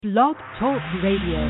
Blog Talk Radio.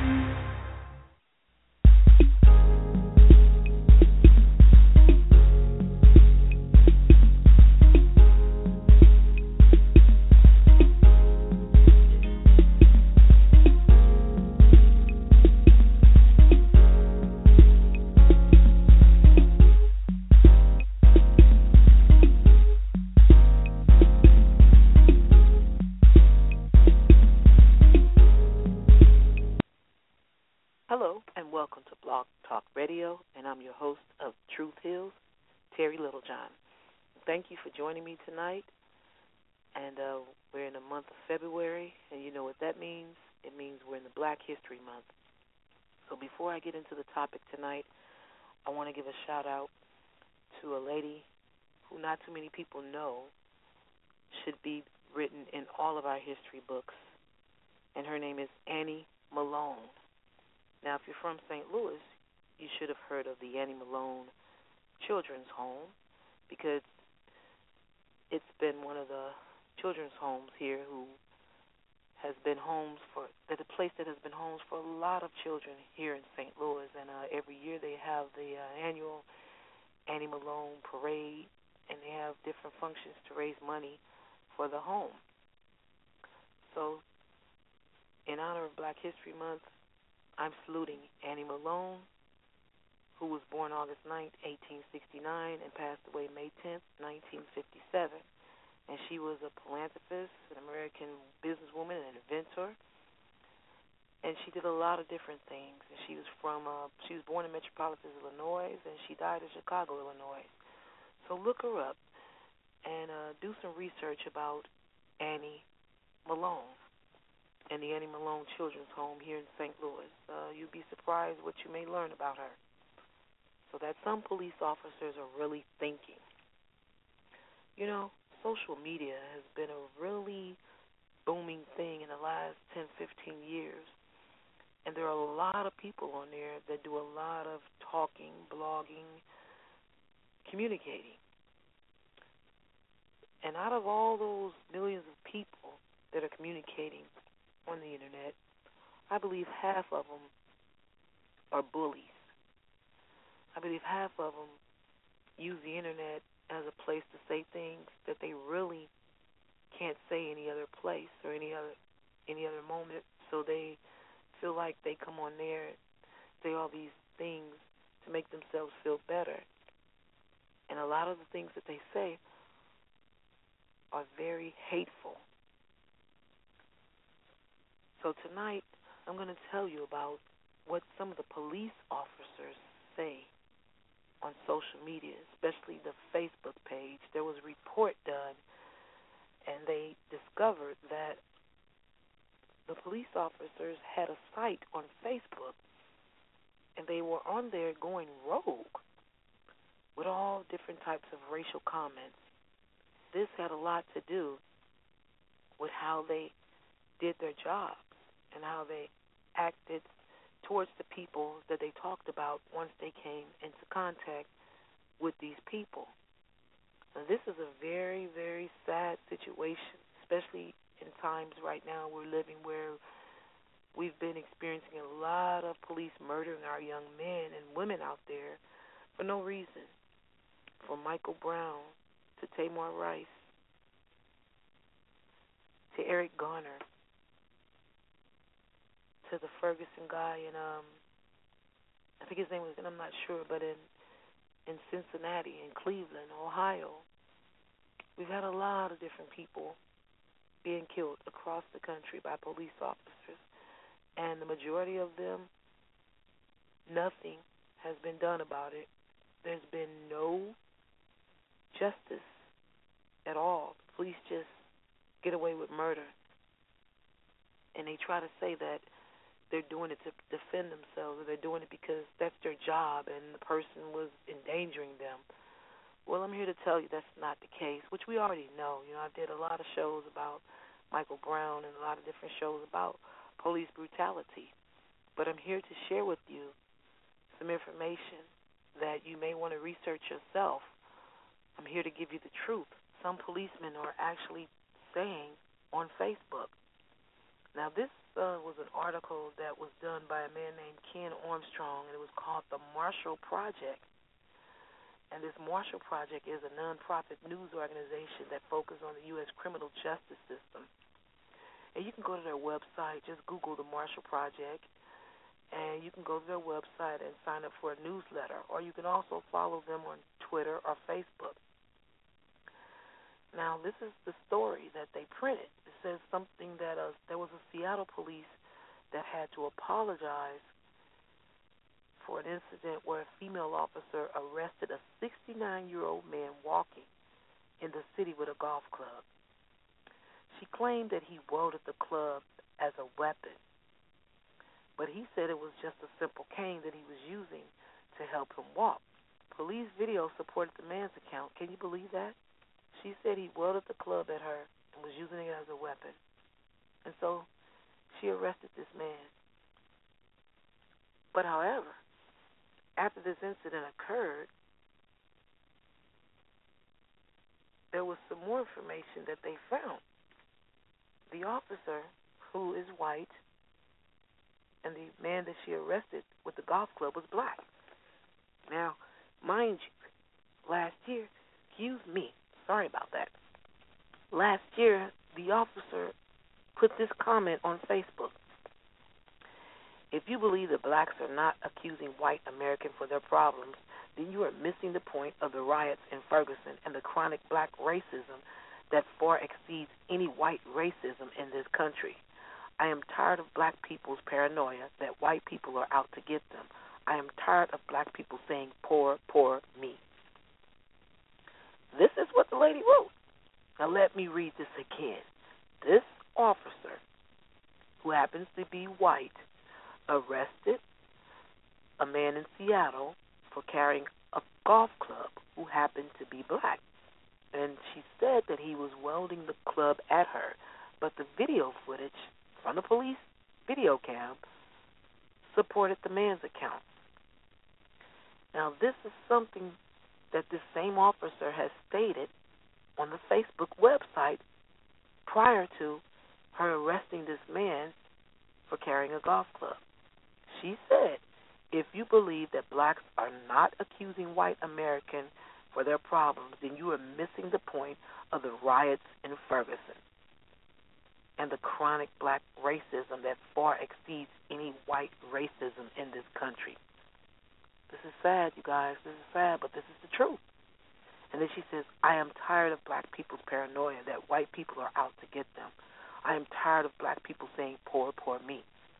Hello, and welcome to Blog Talk Radio, and I'm your host of Truth Hills, Terry Littlejohn. Thank you for joining me tonight, and we're in the month of February, and you know what that means. It means we're in the Black History Month. So before I get into the topic tonight, I want to give a shout-out to a lady who not too many people know should be written in all of our history books, and her name is Annie Malone. Now, if you're from St. Louis, you should have heard of the Annie Malone Children's Home because it's been one of the children's homes here who has been a place that has been homes for a lot of children here in St. Louis. And every year they have the annual Annie Malone Parade, and they have different functions to raise money for the home. So, in honor of Black History Month, I'm saluting Annie Malone, who was born August 9th, 1869, and passed away May 10th, 1957. And she was a philanthropist, an American businesswoman, and an inventor. And she did a lot of different things. And she was born in Metropolis, Illinois, and she died in Chicago, Illinois. So look her up and do some research about Annie Malone and the Annie Malone Children's Home here in St. Louis. You'd be surprised what you may learn about her. So that some police officers are really thinking. You know, social media has been a really booming thing in the last 10, 15 years. And there are a lot of people on there that do a lot of talking, blogging, communicating. And out of all those millions of people that are communicating on the internet, I believe half of them are bullies. I believe half of them use the internet as a place to say things that they really can't say any other place or any other moment. So they feel like they come on there and say all these things to make themselves feel better. And a lot of the things that they say are very hateful. So tonight, I'm going to tell you about what some of the police officers say on social media, especially the Facebook page. There was a report done, and they discovered that the police officers had a site on Facebook, and they were on there going rogue with all different types of racial comments. This had a lot to do with how they did their job and how they acted towards the people that they talked about once they came into contact with these people. Now, this is a very, very sad situation, especially in times right now we're living where we've been experiencing a lot of police murdering our young men and women out there for no reason. From Michael Brown to Tamir Rice to Eric Garner to the Ferguson guy in, I think his name was, and I'm not sure, but in Cincinnati, in Cleveland, Ohio. We've had a lot of different people being killed across the country by police officers, and the majority of them, nothing has been done about it. There's been no justice at all. Police just get away with murder, and they try to say that they're doing it to defend themselves, or they're doing it because that's their job and the person was endangering them. Well, I'm here to tell you that's not the case, which we already know. You know, I did a lot of shows about Michael Brown and a lot of different shows about police brutality. But I'm here to share with you some information that you may want to research yourself. I'm here to give you the truth. Some policemen are actually saying on Facebook. Now, this was an article that was done by a man named Ken Armstrong, and it was called The Marshall Project. And this Marshall Project is a nonprofit news organization that focuses on the U.S. criminal justice system. And you can go to their website, just Google The Marshall Project, and you can go to their website and sign up for a newsletter. Or you can also follow them on Twitter or Facebook. Now, this is the story that they printed. It says something that there was a Seattle police that had to apologize for an incident where a female officer arrested a 69-year-old man walking in the city with a golf club. She claimed that he wielded the club as a weapon, but he said it was just a simple cane that he was using to help him walk. Police video supported the man's account. Can you believe that? She said he wielded the club at her and was using it as a weapon. And so she arrested this man. But however, after this incident occurred, there was some more information that they found. The officer, who is white, and the man that she arrested with the golf club was black. Now, mind you, last year, sorry about that. Last year, the officer put this comment on Facebook. If you believe that blacks are not accusing white Americans for their problems, then you are missing the point of the riots in Ferguson and the chronic black racism that far exceeds any white racism in this country. I am tired of black people's paranoia that white people are out to get them. I am tired of black people saying, poor, poor me. This is what the lady wrote. Now let me read this again. This officer, who happens to be white, arrested a man in Seattle for carrying a golf club who happened to be black. And she said that he was wielding the club at her, but the video footage from the police video cam supported the man's account. Now, this is something that this same officer has stated on the Facebook website prior to her arresting this man for carrying a golf club. She said, if you believe that blacks are not accusing white Americans for their problems, then you are missing the point of the riots in Ferguson and the chronic black racism that far exceeds any white racism in this country. This is sad, you guys. This is sad, but this is the truth. And then she says, I am tired of black people's paranoia that white people are out to get them. I am tired of black people saying, poor, poor me.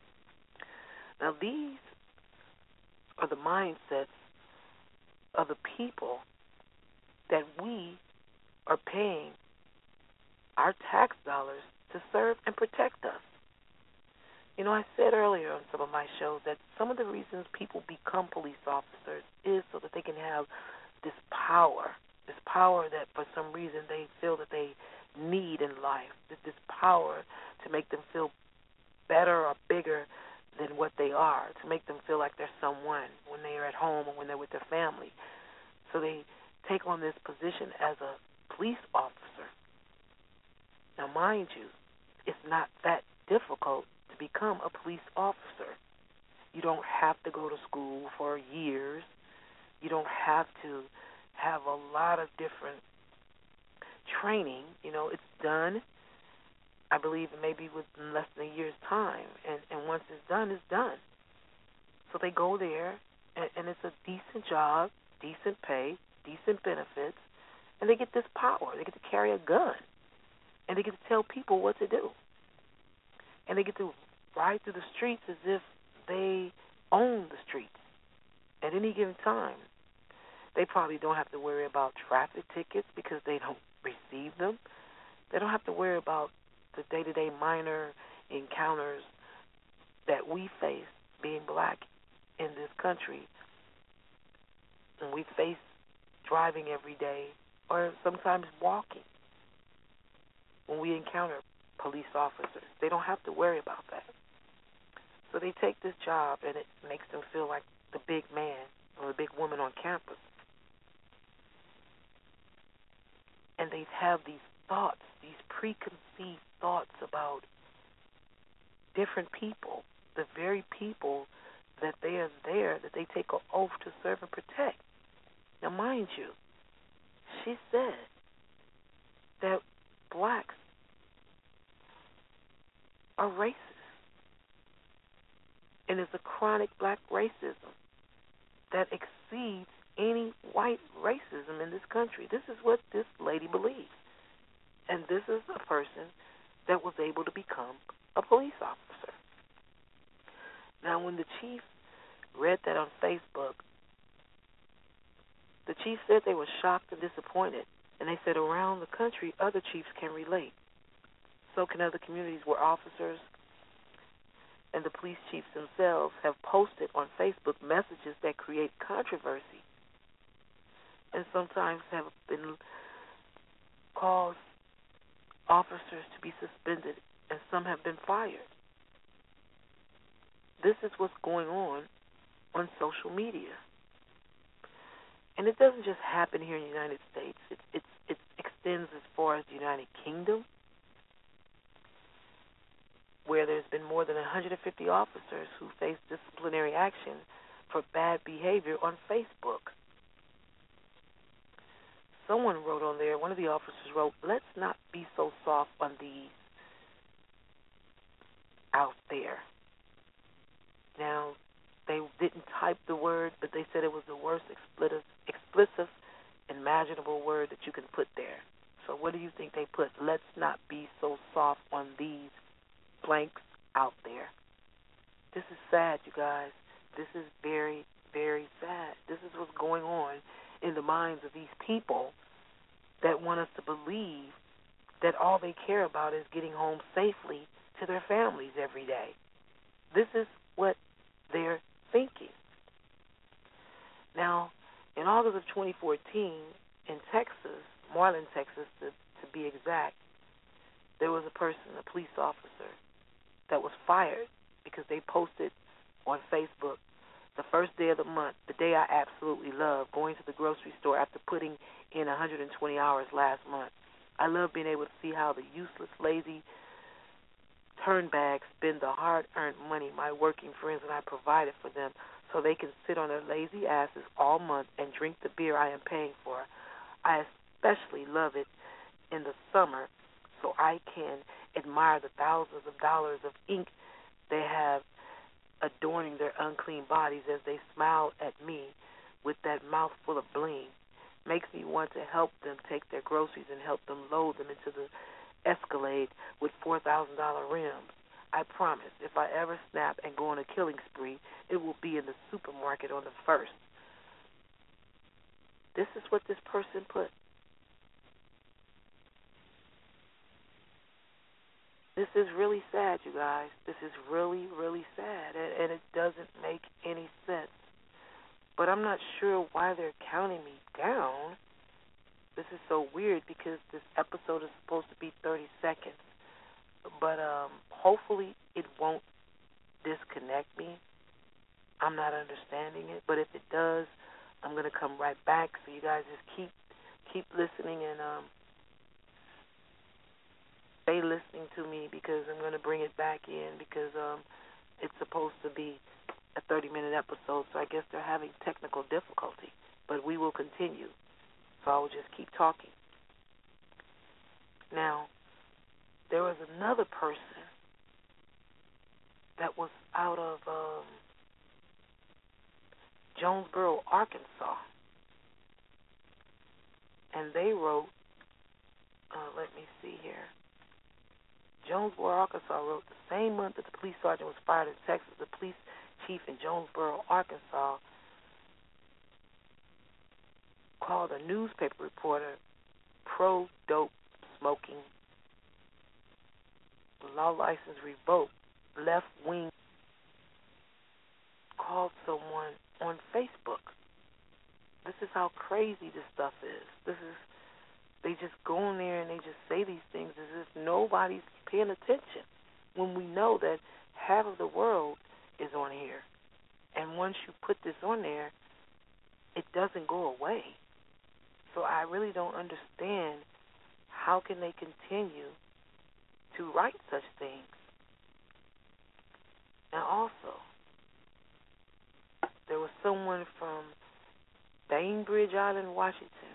Now, these are the mindsets of the people that we are paying our tax dollars to serve and protect us. You know, I said earlier on some of my shows that some of the reasons people become police officers is so that they can have this power that for some reason they feel that they need in life, this power to make them feel better or bigger than what they are, to make them feel like they're someone when they are at home or when they're with their family. So they take on this position as a police officer. Now, mind you, it's not that difficult to become a police officer. You don't have to go to school for years. You don't have to have a lot of different training. You know, it's done, I believe, maybe within less than a year's time. And once it's done, it's done. So they go there, and it's a decent job, decent pay, decent benefits, and they get this power. They get to carry a gun, and they get to tell people what to do. And they get to ride through the streets as if they own the streets at any given time. They probably don't have to worry about traffic tickets because they don't receive them. They don't have to worry about the day-to-day minor encounters that we face being black in this country. And we face driving every day or sometimes walking when we encounter police officers. They don't have to worry about that. So they take this job, and it makes them feel like the big man or the big woman on campus. And they have these thoughts, these preconceived thoughts about different people, the very people that they are there, that they take an oath to serve and protect. Now, mind you, she said that blacks are racist. And it's a chronic black racism that exceeds any white racism in this country. This is what this lady believes. And this is a person that was able to become a police officer. Now, when the chief read that on Facebook, the chief said they were shocked and disappointed. And they said around the country, other chiefs can relate. So can other communities where officers and the police chiefs themselves have posted on Facebook messages that create controversy and sometimes have been caused officers to be suspended, and some have been fired. This is what's going on social media. And it doesn't just happen here in the United States. It extends as far as the United Kingdom, where there's been more than 150 officers who face disciplinary action for bad behavior on Facebook. Someone wrote on there, one of the officers wrote, "Let's not be so soft on these out there." Now, they didn't type the word, but they said it was the worst explicit imaginable word that you can put there. So what do you think they put? Let's not be so soft on these blanks out there. This is sad, you guys. This is very, very sad. This is what's going on in the minds of these people that want us to believe that all they care about is getting home safely to their families every day. This is what they're thinking. Now, in August of 2014, in Texas, Marlin, Texas, to be exact, there was a person, a police officer, that was fired because they posted on Facebook the first day of the month, the day I absolutely love, going to the grocery store after putting in 120 hours last month. I love being able to see how the useless, lazy turnbags spend the hard-earned money my working friends and I provided for them so they can sit on their lazy asses all month and drink the beer I am paying for. I especially love it in the summer so I can admire the thousands of dollars of ink they have adorning their unclean bodies as they smile at me with that mouthful of bling. Makes me want to help them take their groceries and help them load them into the Escalade with $4,000 rims. I promise, if I ever snap and go on a killing spree, it will be in the supermarket on the 1st. This is what this person put. This is really sad, you guys. This is really, really sad, and it doesn't make any sense. But I'm not sure why they're counting me down. This is so weird because this episode is supposed to be 30 seconds. But hopefully it won't disconnect me. I'm not understanding it. But if it does, I'm going to come right back. So you guys just keep listening and stay listening to me because I'm going to bring it back in because it's supposed to be a 30-minute episode. So I guess they're having technical difficulty. But we will continue. So I will just keep talking. Now, there was another person that was out of Jonesboro, Arkansas. And they wrote, let me see here. Jonesboro, Arkansas wrote, the same month that the police sergeant was fired in Texas, the police chief in Jonesboro, Arkansas, called a newspaper reporter pro-dope smoking, law license revoked, left-wing, called someone on Facebook. This is how crazy this stuff is. They just go in there and they just say these things as if nobody's paying attention when we know that half of the world is on here. And once you put this on there, it doesn't go away. So I really don't understand how can they continue to write such things. Bainbridge Island, Washington.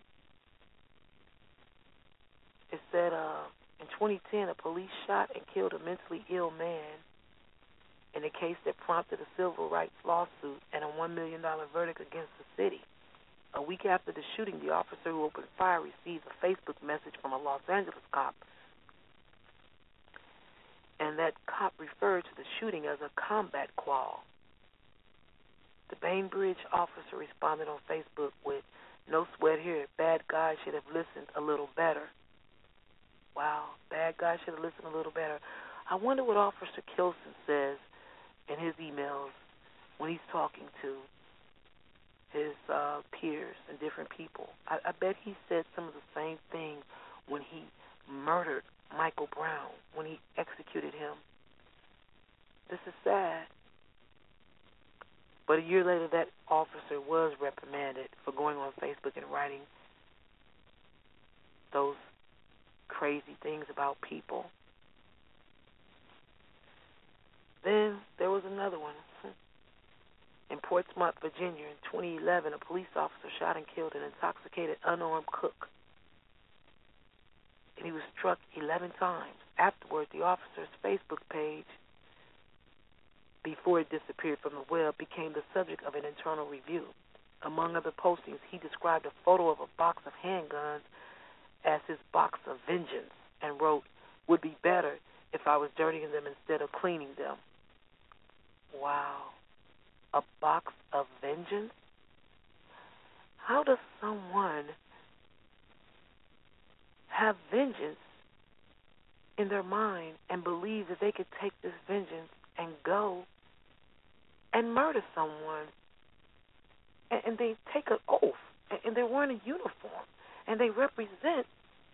It said in 2010, a police shot and killed a mentally ill man in a case that prompted a civil rights lawsuit and a $1 million verdict against the city. A week after the shooting, the officer who opened fire received a Facebook message from a Los Angeles cop, and that cop referred to the shooting as a combat call. The Bainbridge officer responded on Facebook with, "No sweat here. Bad guy should have listened a little better." Wow, bad guy should have listened a little better. I wonder what Officer Kilson says in his emails when he's talking to his peers and different people. I bet he said some of the same things when he murdered Michael Brown, when he executed him. This is sad. But a year later, that officer was reprimanded for going on Facebook and writing those crazy things about people. Then there was another one. In Portsmouth, Virginia, in 2011, a police officer shot and killed an intoxicated, unarmed cook. And he was struck 11 times. Afterward, the officer's Facebook page, before it disappeared from the web, became the subject of an internal review. Among other postings, he described a photo of a box of handguns as his box of vengeance and wrote, "Would be better if I was dirtying them instead of cleaning them." Wow. A box of vengeance? How does someone have vengeance in their mind and believe that they could take this vengeance and go and murder someone? And they take an oath, and they're wearing a uniform, and they represent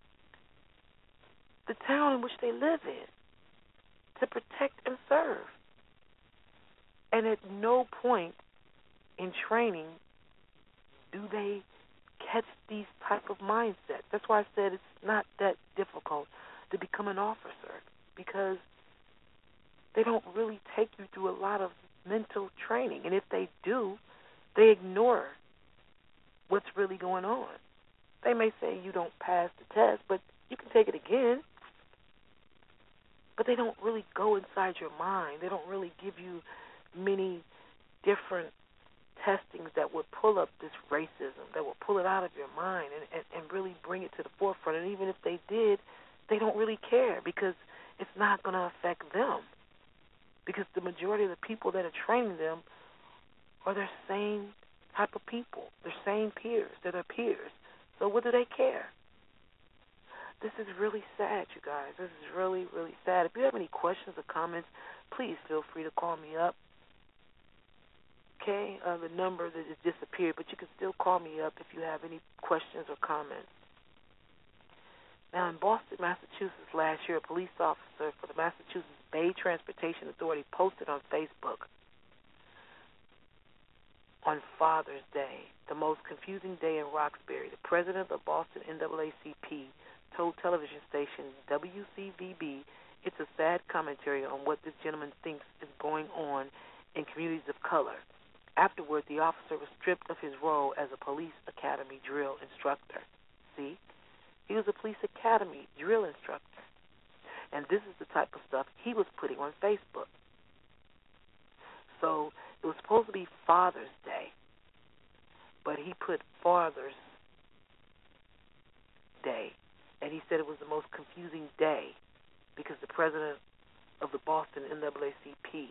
the town in which they live in to protect and serve. And at no point in training do they catch these type of mindsets. That's why I said it's not that difficult to become an officer, because they don't really take you through a lot of mental training. And if they do, they ignore what's really going on. They may say you don't pass the test, but you can take it again. But they don't really go inside your mind. They don't really give you many different testings that would pull up this racism, that would pull it out of your mind and really bring it to the forefront. And even if they did, they don't really care, because it's not going to affect them. Because the majority of the people that are training them are their same type of people, their same peers, they're their peers. So what do they care? This is really sad, you guys. This is really, really sad. If you have any questions or comments, please feel free to call me up. Okay, the number that has disappeared, but you can still call me up if you have any questions or comments. Now, in Boston, Massachusetts, last year, a police officer for the Massachusetts Bay Transportation Authority posted on Facebook, on Father's Day, the most confusing day in Roxbury, the president of the Boston NAACP told television station WCVB it's a sad commentary on what this gentleman thinks is going on in communities of color. Afterward, the officer was stripped of his role as a police academy drill instructor. See? He was a police academy drill instructor. And this is the type of stuff he was putting on Facebook. So it was supposed to be Father's Day, but he put Father's Day. And he said it was the most confusing day because the president of the Boston NAACP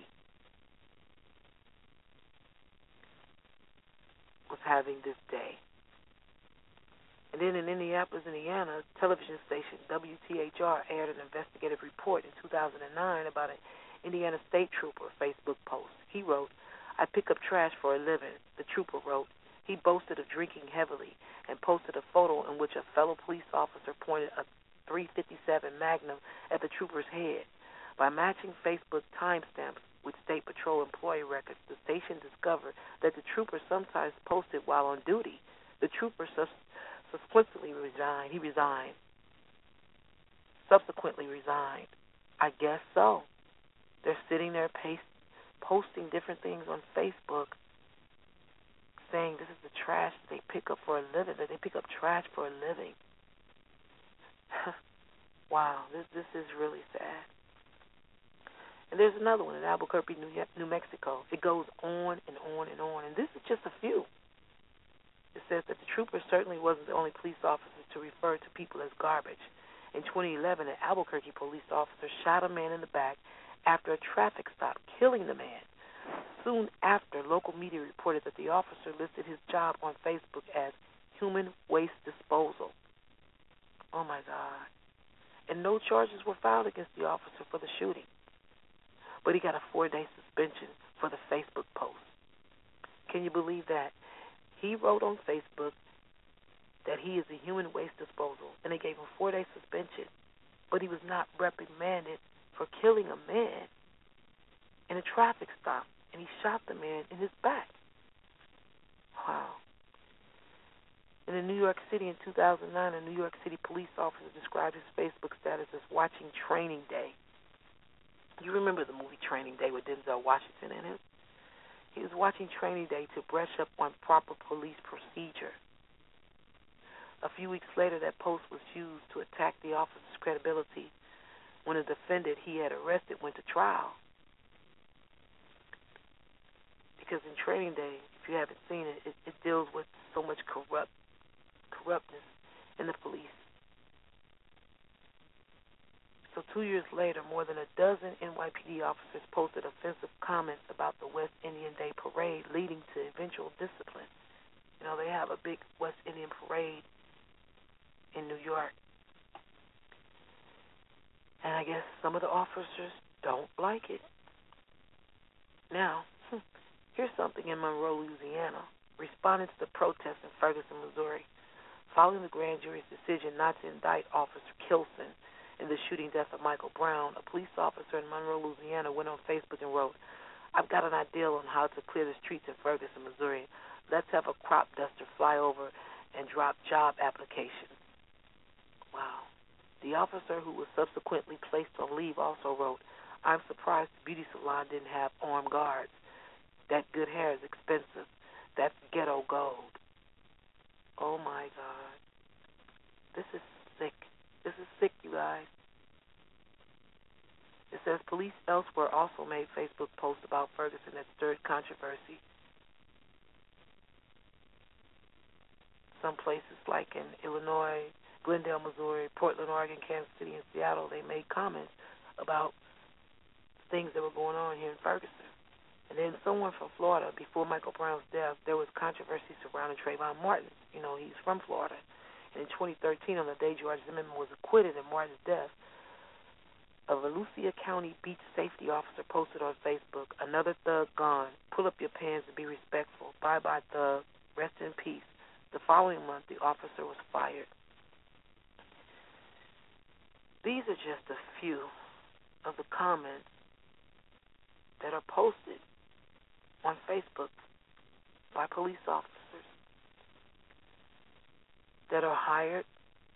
was having this day. And then in Indianapolis, Indiana, television station WTHR aired an investigative report in 2009 about an Indiana state trooper Facebook post. He wrote, "I pick up trash for a living," the trooper wrote. He boasted of drinking heavily and posted a photo in which a fellow police officer pointed a .357 Magnum at the trooper's head. By matching Facebook timestamps with State Patrol employee records, the station discovered that the trooper sometimes posted while on duty. The trooper subsequently resigned. He resigned. Subsequently resigned. I guess so. They're sitting there posting different things on Facebook saying this is the trash that they pick up for a living, that they pick up trash for a living. Wow, this is really sad. And there's another one in Albuquerque, New Mexico. It goes on and on and on, and this is just a few. It says that the trooper certainly wasn't the only police officer to refer to people as garbage. In 2011, an Albuquerque police officer shot a man in the back after a traffic stop, killing the man. Soon after, local media reported that the officer listed his job on Facebook as human waste disposal. Oh, my God. And no charges were filed against the officer for the shooting. But he got a 4-day suspension for the Facebook post. Can you believe that? He wrote on Facebook that he is a human waste disposal, and they gave him a 4-day suspension, but he was not reprimanded for killing a man in a traffic stop, and he shot the man in his back. Wow. And in New York City in 2009, a New York City police officer described his Facebook status as watching Training Day. You remember the movie Training Day with Denzel Washington in it? He was watching Training Day to brush up on proper police procedure. A few weeks later, that post was used to attack the officer's credibility when a defendant he had arrested went to trial. Because in Training Day, if you haven't seen it, it deals with so much corruptness in the police. So 2 years later, more than a dozen NYPD officers posted offensive comments about the West Indian Day Parade, leading to eventual discipline. You know, they have a big West Indian Parade in New York. And I guess some of the officers don't like it. Now, here's something in Monroe, Louisiana. Responding to the protests in Ferguson, Missouri, following the grand jury's decision not to indict Officer Kilson in the shooting death of Michael Brown, a police officer in Monroe, Louisiana, went on Facebook and wrote, "I've got an idea on how to clear the streets in Ferguson, Missouri. Let's have a crop duster fly over and drop job applications." Wow. The officer, who was subsequently placed on leave, also wrote, "I'm surprised the beauty salon didn't have armed guards. That good hair is expensive. That's ghetto gold." Oh, my God. This is sick. This is sick, you guys. It says police elsewhere also made Facebook posts about Ferguson that stirred controversy. Some places like in Illinois, Glendale, Missouri, Portland, Oregon, Kansas City, and Seattle, they made comments about things that were going on here in Ferguson. And then someone from Florida, before Michael Brown's death, there was controversy surrounding Trayvon Martin. You know, he's from Florida. And in 2013, on the day George Zimmerman was acquitted in Martin's death, a Volusia County beach safety officer posted on Facebook, "Another thug gone. Pull up your pants and be respectful. Bye-bye, thug. Rest in peace." The following month, the officer was fired. These are just a few of the comments that are posted on Facebook by police officers that are hired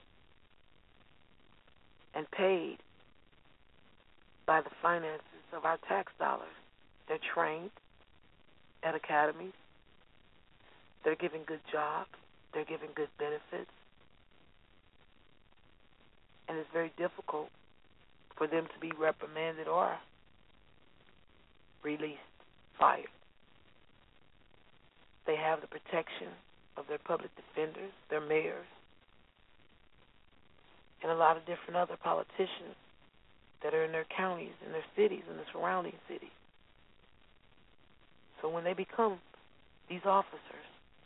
and paid by the finances of our tax dollars. They're trained at academies. They're given good jobs. They're given good benefits. And it's very difficult for them to be reprimanded or released, fired. They have the protection of their public defenders, their mayors, and a lot of different other politicians that are in their counties, in their cities, in the surrounding cities. So when they become these officers,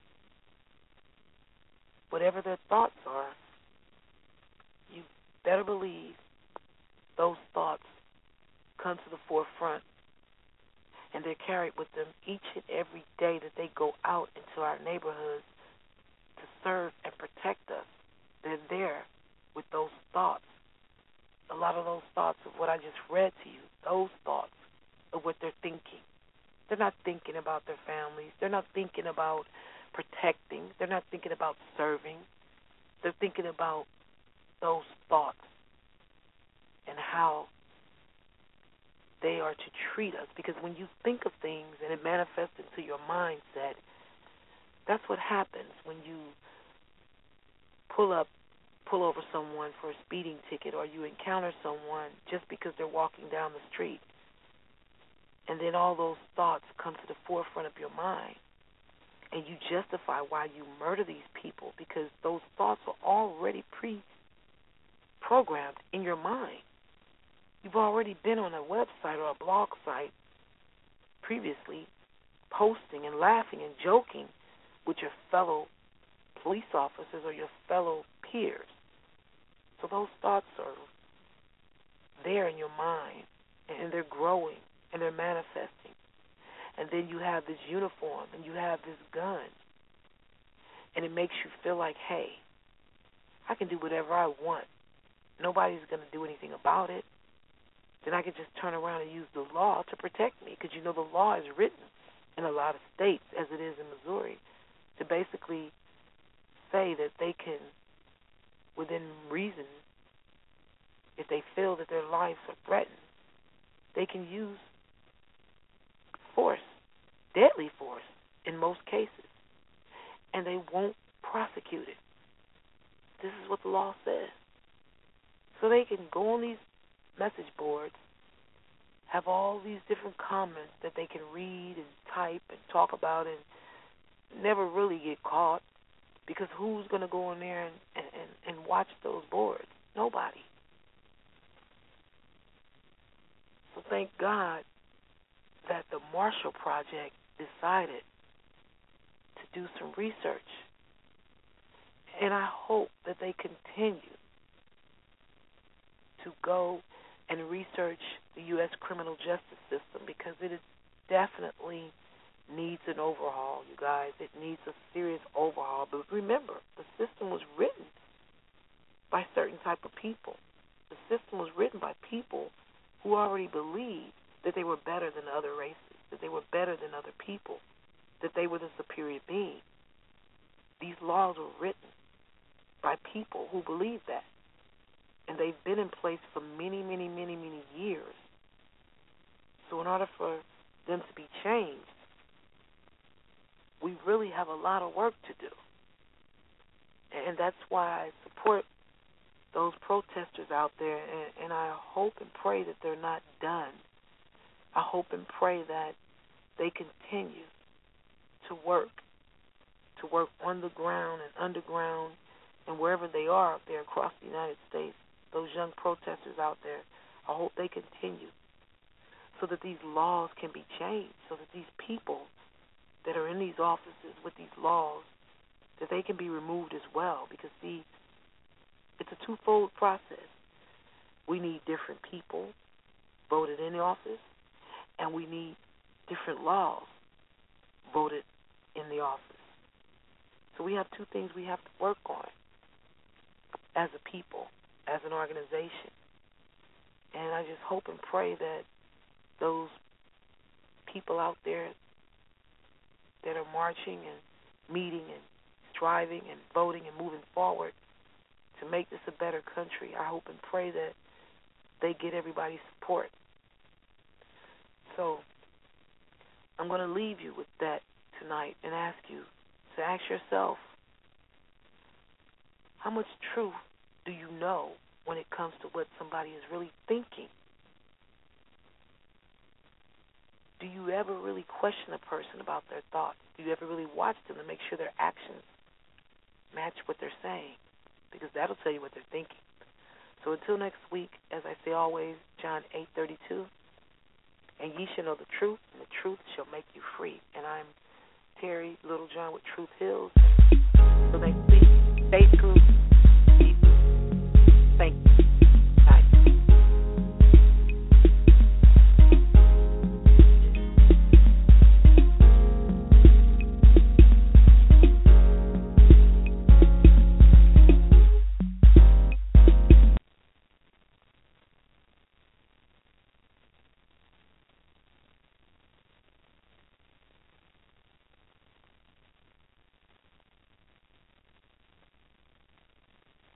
whatever their thoughts are, you better believe those thoughts come to the forefront, and they're carried with them each and every day that they go out into our neighborhoods to serve and protect us. They're there with those thoughts. A lot of those thoughts of what I just read to you, those thoughts of what they're thinking. They're not thinking about their families. They're not thinking about protecting. They're not thinking about serving. They're thinking about those thoughts and how they are to treat us. Because when you think of things and it manifests into your mindset, That's what happens when you pull over someone for a speeding ticket, or you encounter someone just because they're walking down the street. And then all those thoughts come to the forefront of your mind. And you justify why you murder these people because those thoughts are already pre-programmed in your mind. You've already been on a website or a blog site previously posting and laughing and joking with your fellow police officers or your fellow peers. So those thoughts are there in your mind, and they're growing, and they're manifesting. And then you have this uniform, and you have this gun, and it makes you feel like, hey, I can do whatever I want. Nobody's going to do anything about it. Then I can just turn around and use the law to protect me, because you know the law is written in a lot of states, as it is in Missouri, to basically say that they can, within reason, if they feel that their lives are threatened, they can use force, deadly force, in most cases, and they won't prosecute it. This is what the law says. So they can go on these message boards, have all these different comments that they can read and type and talk about and never really get caught, because who's going to go in there and watch those boards? Nobody. So thank God that the Marshall Project decided to do some research. And I hope that they continue to go and research the U.S. criminal justice system, because it definitely needs an overhaul, you guys. It needs a serious overhaul. But remember, the system was written by certain type of people. The system was written by people who already believed that they were better than other races, that they were better than other people, that they were the superior being. These laws were written by people who believe that. And they've been in place for many, many, many, many years. So in order for them to be changed, we really have a lot of work to do. And that's why I support those protesters out there, and I hope and pray that they're not done. I hope and pray that they continue to work on the ground and underground and wherever they are up there across the United States. Those young protesters out there, I hope they continue so that these laws can be changed, so that these people that are in these offices with these laws, that they can be removed as well. Because, see, it's a twofold process. We need different people voted in the office, and we need different laws voted in the office. So we have two things we have to work on as a people, as an organization. And I just hope and pray that those people out there that are marching and meeting and striving and voting and moving forward to make this a better country, I hope and pray that they get everybody's support. So I'm going to leave you with that tonight and ask you to ask yourself, how much truth do you know when it comes to what somebody is really thinking? Do you ever really question a person about their thoughts? Do you ever really watch them to make sure their actions match what they're saying? Because that'll tell you what they're thinking. So until next week, as I say always, John 8:32, and ye shall know the truth, and the truth shall make you free. And I'm Terry Littlejohn with Truth Heals. So next week, stay true.